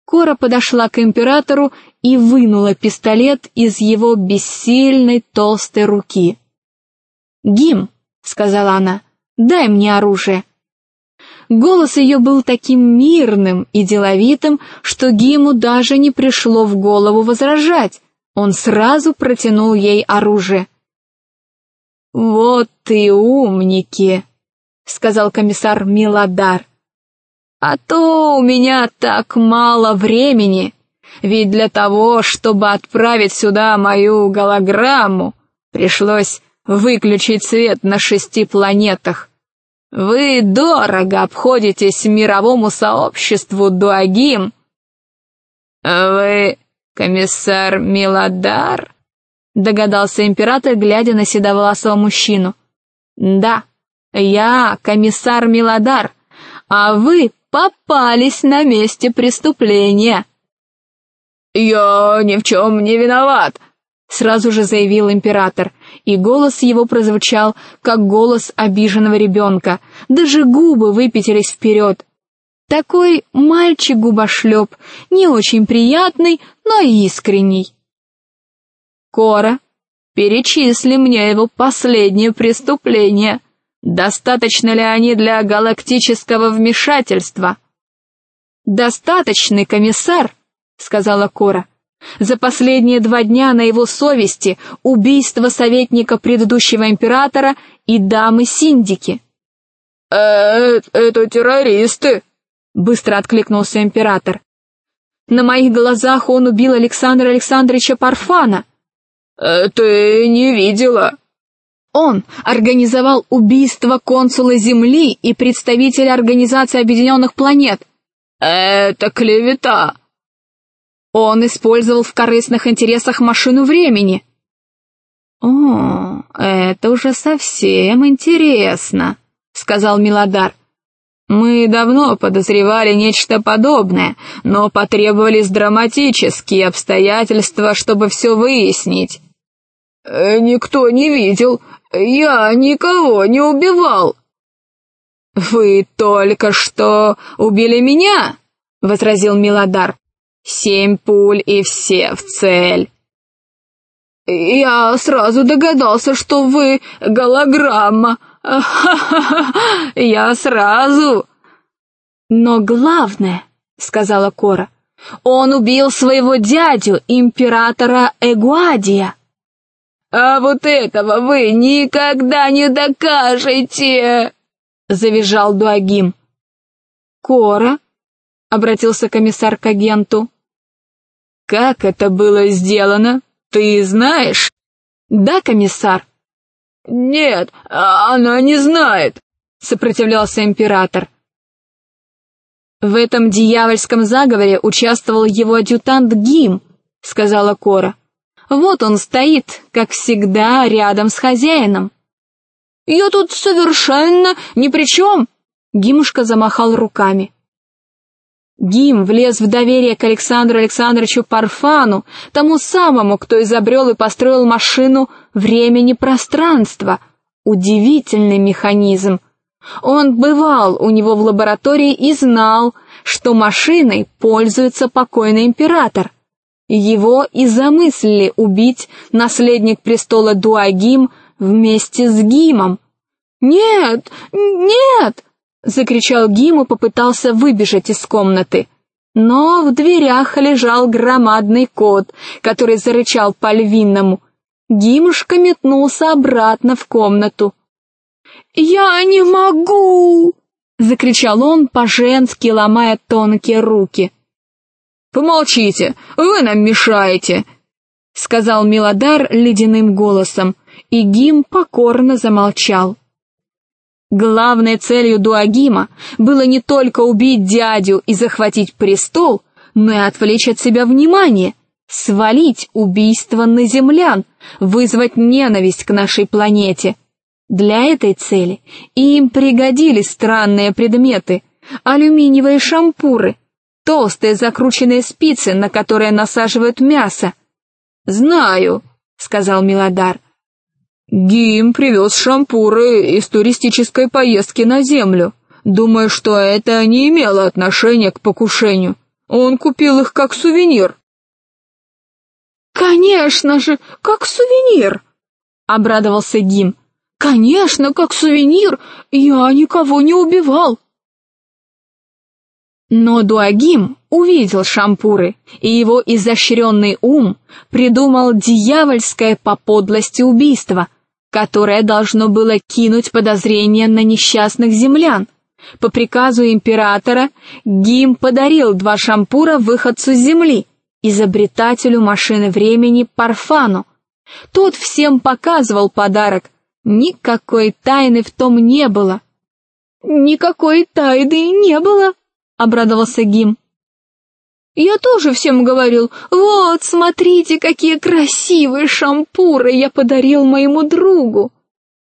Кора подошла к императору и вынула пистолет из его бессильной толстой руки. «Гим», — сказала она, — «дай мне оружие». Голос ее был таким мирным и деловитым, что Гиму даже не пришло в голову возражать. Он сразу протянул ей оружие. «Вот и умники», — сказал комиссар Милодар. «А то у меня так мало времени, ведь для того, чтобы отправить сюда мою голограмму, пришлось выключить свет на 6 планетах. Вы дорого обходитесь мировому сообществу, Дуагим». «Вы комиссар Милодар?» — догадался император, глядя на седовласого мужчину. «Да, я комиссар Милодар, а вы попались на месте преступления». «Я ни в чем не виноват», — сразу же заявил император, и голос его прозвучал, как голос обиженного ребенка, даже губы выпятились вперед. Такой мальчик-губошлеп, не очень приятный, но искренний. «Кора, перечисли мне его последние преступления. Достаточно ли они для галактического вмешательства?» «Достаточный, комиссар», — сказала Кора. «За последние 2 дня на его совести убийство советника предыдущего императора и дамы Синдики». «Это террористы», — быстро откликнулся император. «На моих глазах он убил Александра Александровича Парфана». «Ты не видела?» Он организовал убийство консула Земли и представителя Организации Объединенных Планет. «Это клевета». Он использовал в корыстных интересах машину времени. «О, это уже совсем интересно», — сказал Милодар. «Мы давно подозревали нечто подобное, но потребовались драматические обстоятельства, чтобы все выяснить». «Никто не видел. Я никого не убивал». «Вы только что убили меня», — возразил Милодар. 7 пуль и все в цель». «Я сразу догадался, что вы голограмма. Ха-ха-ха, я сразу». «Но главное, — сказала Кора, — он убил своего дядю, императора Эгуадия». «А вот этого вы никогда не докажете!» — завизжал Дуагим. «Кора», — обратился комиссар к агенту. «Как это было сделано, ты знаешь?» «Да, комиссар». «Нет, она не знает», — сопротивлялся император. «В этом дьявольском заговоре участвовал его адъютант Гим», — сказала Кора. «Вот он стоит, как всегда, рядом с хозяином». «Я тут совершенно ни при чем», — Гимушка замахал руками. Гим влез в доверие к Александру Александровичу Парфану, тому самому, кто изобрел и построил машину времени-пространства. Удивительный механизм. Он бывал у него в лаборатории и знал, что машиной пользуется покойный император. Его и замыслили убить наследник престола Дуагим вместе с Гимом. «Нет, нет!» — закричал Гим и попытался выбежать из комнаты. Но в дверях лежал громадный кот, который зарычал по-львиному. Гимушка метнулся обратно в комнату. «Я не могу!» — закричал он, по-женски ломая тонкие руки. «Помолчите, вы нам мешаете», — сказал Милодар ледяным голосом, и Гим покорно замолчал. Главной целью Дуагима было не только убить дядю и захватить престол, но и отвлечь от себя внимание, свалить убийство на землян, вызвать ненависть к нашей планете. Для этой цели им пригодились странные предметы, алюминиевые шампуры, толстые закрученные спицы, на которые насаживают мясо. «Знаю», — сказал Милодар. «Гим привез шампуры из туристической поездки на Землю. Думаю, что это не имело отношения к покушению. Он купил их как сувенир». «Конечно же, как сувенир!» — обрадовался Гим. «Конечно, как сувенир! Я никого не убивал!» Но Дуагим увидел шампуры, и его изощренный ум придумал дьявольское по подлости убийство, которое должно было кинуть подозрение на несчастных землян. По приказу императора Гим подарил 2 шампура выходцу с земли, изобретателю машины времени Парфану. Тот всем показывал подарок. Никакой тайны в том не было. «Никакой тайны не было», — обрадовался Гим. «Я тоже всем говорил: вот, смотрите, какие красивые шампуры я подарил моему другу».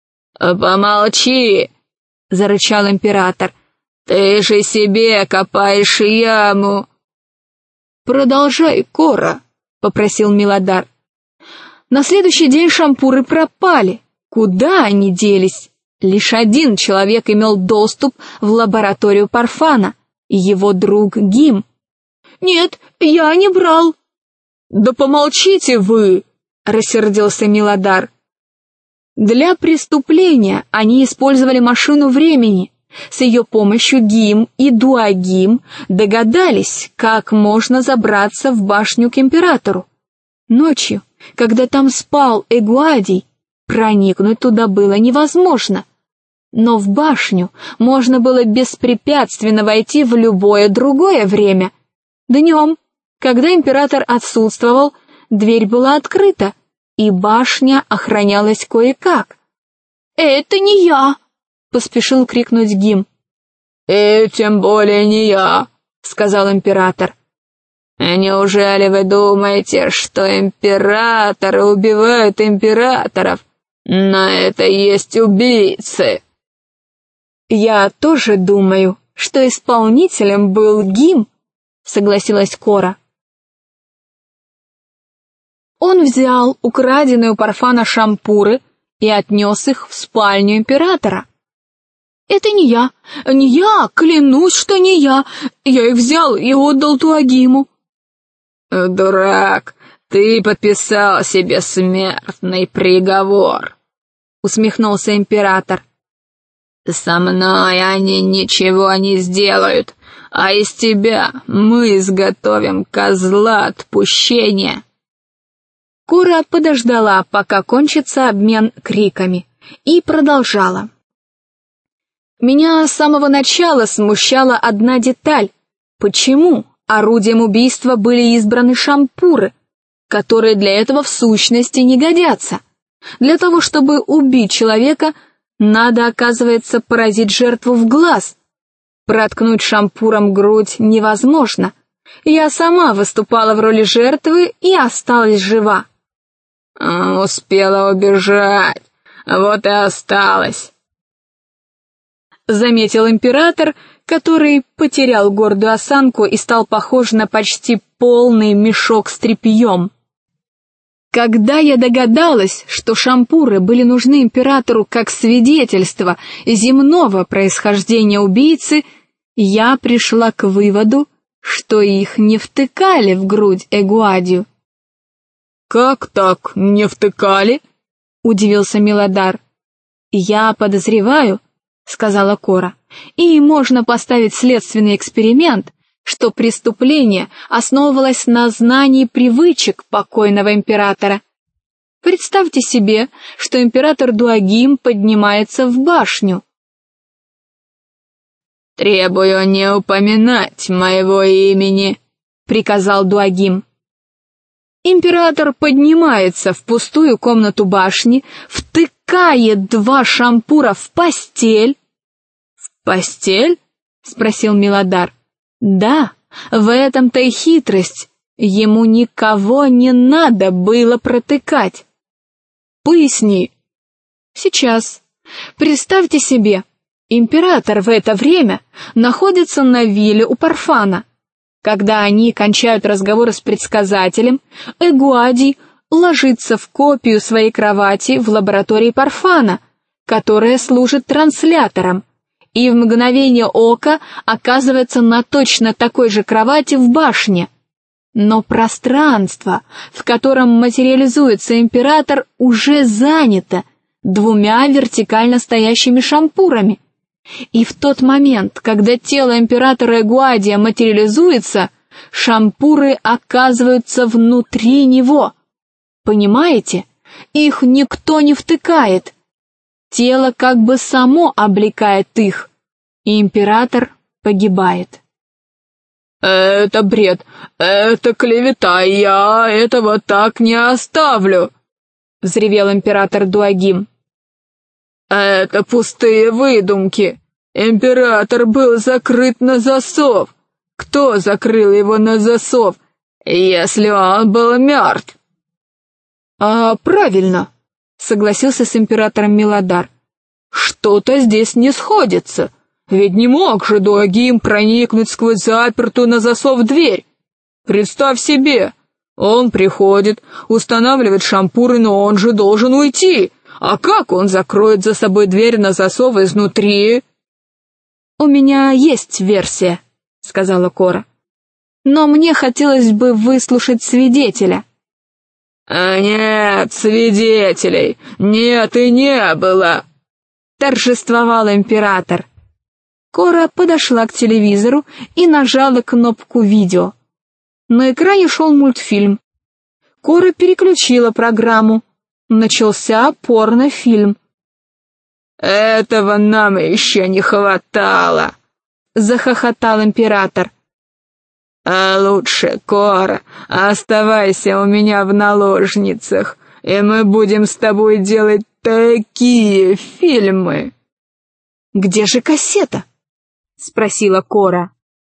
«Помолчи!» — зарычал император. «Ты же себе копаешь яму!» «Продолжай, Кора», — попросил Милодар. На следующий день шампуры пропали. Куда они делись? Лишь один человек имел доступ в лабораторию Парфана, его друг Гим. «Нет, я не брал». «Да помолчите вы!» — рассердился Милодар. Для преступления они использовали машину времени. С ее помощью Гим и Дуагим догадались, как можно забраться в башню к императору. Ночью, когда там спал Эгуадий, проникнуть туда было невозможно. Но в башню можно было беспрепятственно войти в любое другое время. Днем, когда император отсутствовал, дверь была открыта, и башня охранялась кое-как. «Это не я!» — поспешил крикнуть Гим. «И тем более не я», — сказал император. «Неужели вы думаете, что императоры убивают императоров? Но это есть убийцы». «Я тоже думаю, что исполнителем был Гим», — согласилась Кора. Он взял украденные у Парфана шампуры и отнес их в спальню императора. «Это не я, клянусь, что не я. Я их взял и отдал Дуагиму». «Дурак, ты подписал себе смертный приговор», — усмехнулся император. «Со мной они ничего не сделают, а из тебя мы изготовим козла отпущения». Кора подождала, пока кончится обмен криками, и продолжала. «Меня с самого начала смущала одна деталь. Почему орудием убийства были избраны шампуры, которые для этого в сущности не годятся? Для того, чтобы убить человека, надо, оказывается, поразить жертву в глаз. Проткнуть шампуром грудь невозможно. Я сама выступала в роли жертвы и осталась жива». «Успела убежать, вот и осталась», — заметил император, который потерял гордую осанку и стал похож на почти полный мешок с тряпьем. Когда я догадалась, что шампуры были нужны императору как свидетельство земного происхождения убийцы, я пришла к выводу, что их не втыкали в грудь Эгуадию. «Как так, не втыкали?» — удивился Милодар. «Я подозреваю», — сказала Кора, «и можно поставить следственный эксперимент, что преступление основывалось на знании привычек покойного императора. Представьте себе, что император Дуагим поднимается в башню». «Требую не упоминать моего имени», — приказал Дуагим. Император поднимается в пустую комнату башни, втыкает 2 шампура в постель. «В постель?» — спросил Милодар. «Да, в этом-то и хитрость. Ему никого не надо было протыкать». «Поясни». «Сейчас. Представьте себе, император в это время находится на вилле у Парфана. Когда они кончают разговоры с предсказателем, Эгуадий ложится в копию своей кровати в лаборатории Парфана, которая служит транслятором, и в мгновение ока оказывается на точно такой же кровати в башне. Но пространство, в котором материализуется император, уже занято 2 вертикально стоящими шампурами. И в тот момент, когда тело императора Эгуадия материализуется, шампуры оказываются внутри него. Понимаете? Их никто не втыкает. Тело как бы само облекает их, и император погибает. «Это бред, это клевета, я этого так не оставлю!» — взревел император Дуагим. «Это пустые выдумки. Император был закрыт на засов. Кто закрыл его на засов, если он был мертв?» Правильно», — согласился с императором Милодар. «Что-то здесь не сходится. Ведь не мог же Дуагим проникнуть сквозь запертую на засов дверь. Представь себе, он приходит, устанавливает шампуры, но он же должен уйти. А как он закроет за собой дверь на засов изнутри?» «У меня есть версия», — сказала Кора. «Но мне хотелось бы выслушать свидетеля». «Нет свидетелей, нет и не было», — торжествовал император. Кора подошла к телевизору и нажала кнопку «Видео». На экране шел мультфильм. Кора переключила программу. Начался порнофильм. «Этого нам еще не хватало», — захохотал император. «А лучше, Кора, оставайся у меня в наложницах, и мы будем с тобой делать такие фильмы». «Где же кассета?» — спросила Кора.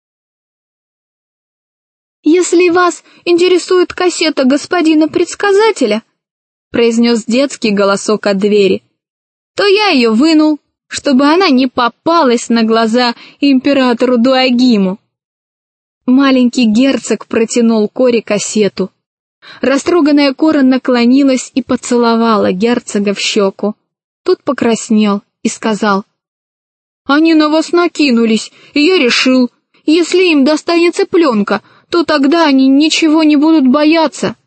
«Если вас интересует кассета господина предсказателя», — произнес детский голосок от двери, «то я ее вынул, чтобы она не попалась на глаза императору Дуагиму». Маленький герцог протянул Коре кассету. Растроганная Кора наклонилась и поцеловала герцога в щеку. Тот покраснел и сказал: «Они на вас накинулись, и я решил, если им достанется пленка, то тогда они ничего не будут бояться».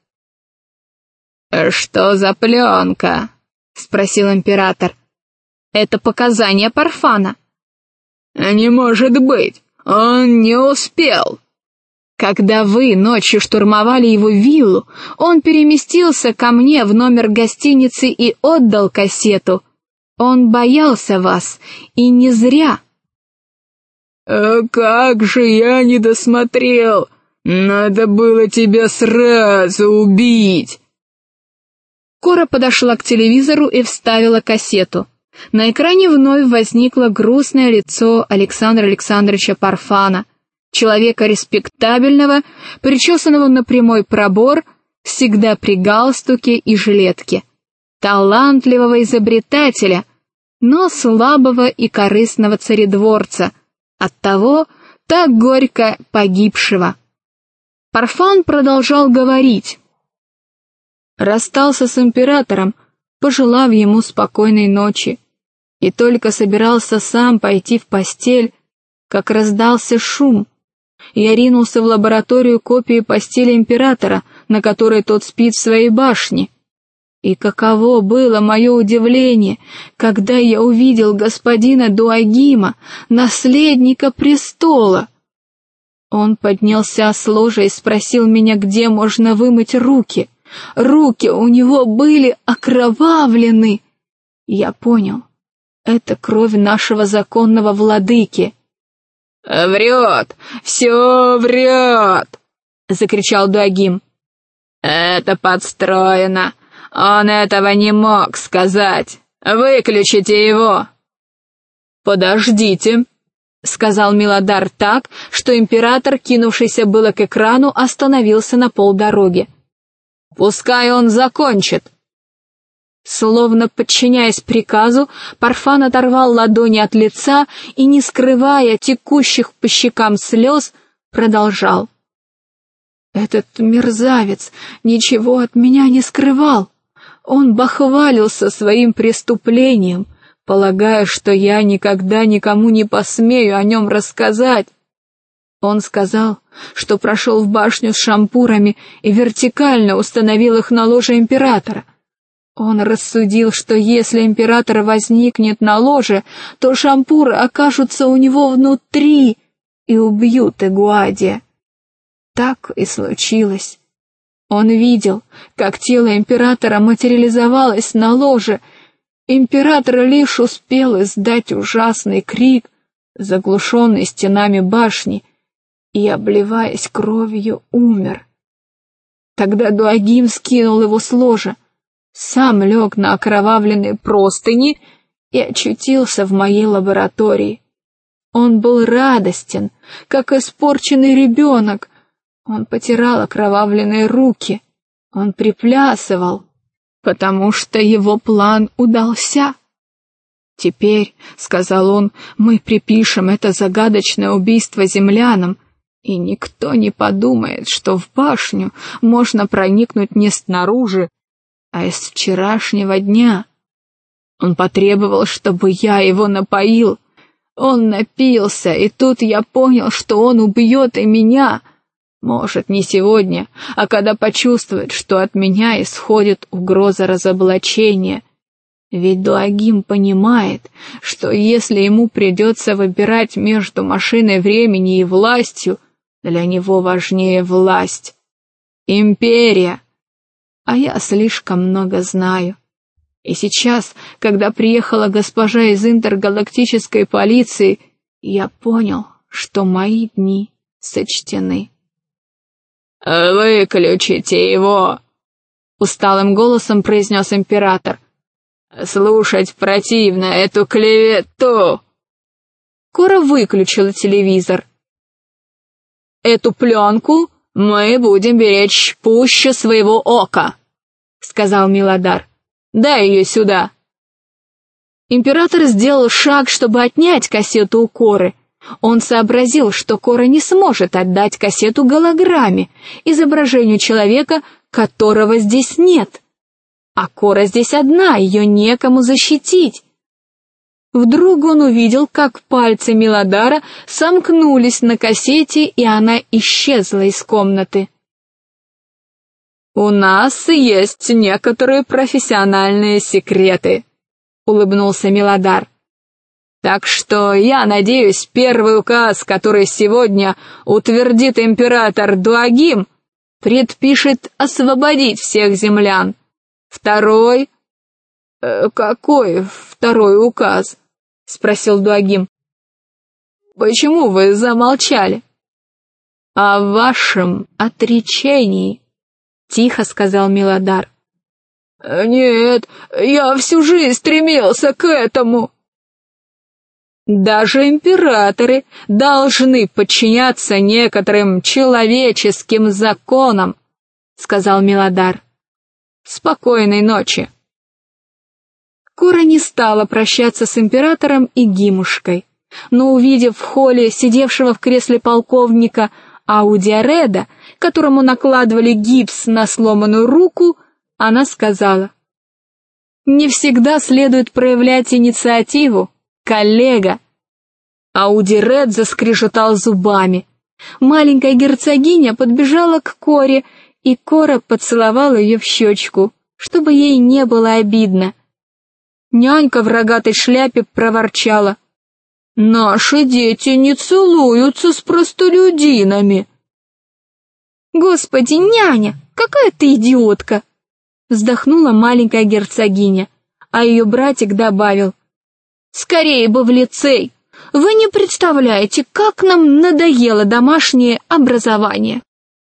«Что за пленка?» — спросил император. «Это показания Парфана». «Не может быть, он не успел». «Когда вы ночью штурмовали его виллу, он переместился ко мне в номер гостиницы и отдал кассету. Он боялся вас, и не зря». «Как же я не досмотрел! Надо было тебя сразу убить!» Кора подошла к телевизору и вставила кассету. На экране вновь возникло грустное лицо Александра Александровича Парфана, человека респектабельного, причесанного на прямой пробор, всегда при галстуке и жилетке, талантливого изобретателя, но слабого и корыстного царедворца, оттого так горько погибшего. Парфан продолжал говорить. Расстался с императором, пожелав ему спокойной ночи, и только собирался сам пойти в постель, как раздался шум. Я ринулся в лабораторию копии постели императора, на которой тот спит в своей башне. И каково было мое удивление, когда я увидел господина Дуагима, наследника престола. Он поднялся с ложа и спросил меня, где можно вымыть руки. Руки у него были окровавлены. Я понял, это кровь нашего законного владыки. «Врет! Все врет!» — закричал Дуагим. «Это подстроено! Он этого не мог сказать! Выключите его!» «Подождите!» — сказал Милодар так, что император, кинувшийся было к экрану, остановился на полдороги. «Пускай он закончит!» Словно подчиняясь приказу, Парфан оторвал ладони от лица и, не скрывая текущих по щекам слез, продолжал. «Этот мерзавец ничего от меня не скрывал. Он бахвалился своим преступлением, полагая, что я никогда никому не посмею о нем рассказать. Он сказал, что прошел в башню с шампурами и вертикально установил их на ложе императора. Он рассудил, что если император возникнет на ложе, то шампуры окажутся у него внутри и убьют Эгуадия. Так и случилось. Он видел, как тело императора материализовалось на ложе. Император лишь успел издать ужасный крик, заглушенный стенами башни, и, обливаясь кровью, умер. Тогда Дуагим скинул его с ложа, сам лег на окровавленные простыни и очутился в моей лаборатории. Он был радостен, как испорченный ребенок. Он потирал окровавленные руки, он приплясывал, потому что его план удался. «Теперь, — сказал он, — мы припишем это загадочное убийство землянам, и никто не подумает, что в башню можно проникнуть не снаружи, а из вчерашнего дня. Он потребовал, чтобы я его напоил. Он напился, и тут я понял, что он убьет и меня. Может, не сегодня, а когда почувствует, что от меня исходит угроза разоблачения. Ведь Дуагим понимает, что если ему придется выбирать между машиной времени и властью, для него важнее власть. Империя. А я слишком много знаю. И сейчас, когда приехала госпожа из интергалактической полиции, я понял, что мои дни сочтены. «Выключите его!» — усталым голосом произнес император. «Слушать противно эту клевету!» Кора выключила телевизор. «Эту пленку мы будем беречь пуще своего ока», — сказал Милодар. «Дай ее сюда». Император сделал шаг, чтобы отнять кассету у Коры. Он сообразил, что Кора не сможет отдать кассету голограмме, изображению человека, которого здесь нет. А Кора здесь одна, ее некому защитить. Вдруг он увидел, как пальцы Милодара сомкнулись на кассете, и она исчезла из комнаты. «У нас есть некоторые профессиональные секреты», — улыбнулся Милодар. «Так что, я надеюсь, первый указ, который сегодня утвердит император Дуагим, предпишет освободить всех землян. Второй...» «Какой второй указ?» — спросил Дуагим. «Почему вы замолчали?» «О вашем отречении», — тихо сказал Милодар. «Нет, я всю жизнь стремился к этому». «Даже императоры должны подчиняться некоторым человеческим законам», — сказал Милодар. «Спокойной ночи». Кора не стала прощаться с императором и Гимушкой, но, увидев в холле сидевшего в кресле полковника Аудиареда, которому накладывали гипс на сломанную руку, она сказала: «Не всегда следует проявлять инициативу, коллега». Аудиаред заскрежетал зубами. Маленькая герцогиня подбежала к Коре, и Кора поцеловала ее в щечку, чтобы ей не было обидно. Нянька в рогатой шляпе проворчала: «Наши дети не целуются с простолюдинами». «Господи, няня, какая ты идиотка!» вздохнула маленькая герцогиня, а ее братик добавил: «Скорее бы в лицей! Вы не представляете, как нам надоело домашнее образование!»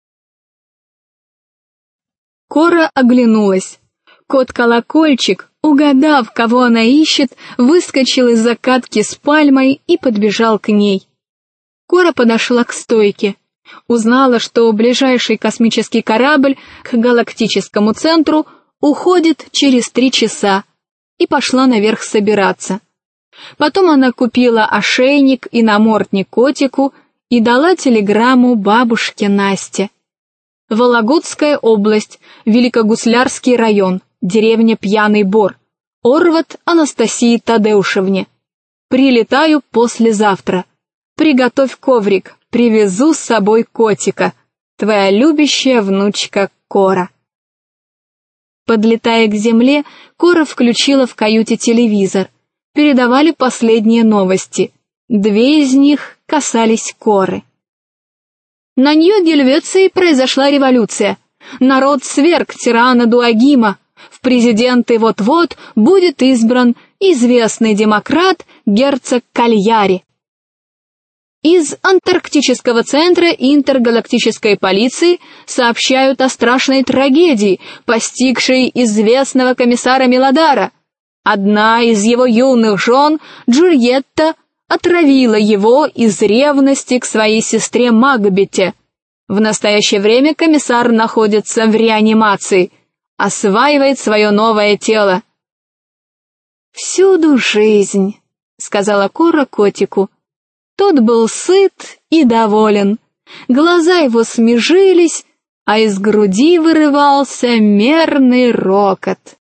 Кора оглянулась. Кот-колокольчик, угадав, кого она ищет, выскочил из закатки с пальмой и подбежал к ней. Кора подошла к стойке, узнала, что ближайший космический корабль к галактическому центру уходит через 3 часа, и пошла наверх собираться. Потом она купила ошейник и намордник котику и дала телеграмму бабушке Насте. Вологодская область, Великогуслярский район, деревня Пьяный Бор. Орват Анастасии Тадеушевне. Прилетаю послезавтра. Приготовь коврик, привезу с собой котика. Твоя любящая внучка Кора». Подлетая к земле, Кора включила в каюте телевизор. Передавали последние новости. 2 из них касались Коры. На Нью-Гельвеции произошла революция. Народ сверг тирана Дуагима. В президенты вот-вот будет избран известный демократ герцог Кальяри. Из Антарктического центра интергалактической полиции сообщают о страшной трагедии, постигшей известного комиссара Милодара. Одна из его юных жен, Джульетта, отравила его из ревности к своей сестре Макбете. В настоящее время комиссар находится в реанимации, осваивает свое новое тело. «Всюду жизнь», — сказала Кора котику. Тот был сыт и доволен. Глаза его смежились, а из груди вырывался мерный рокот.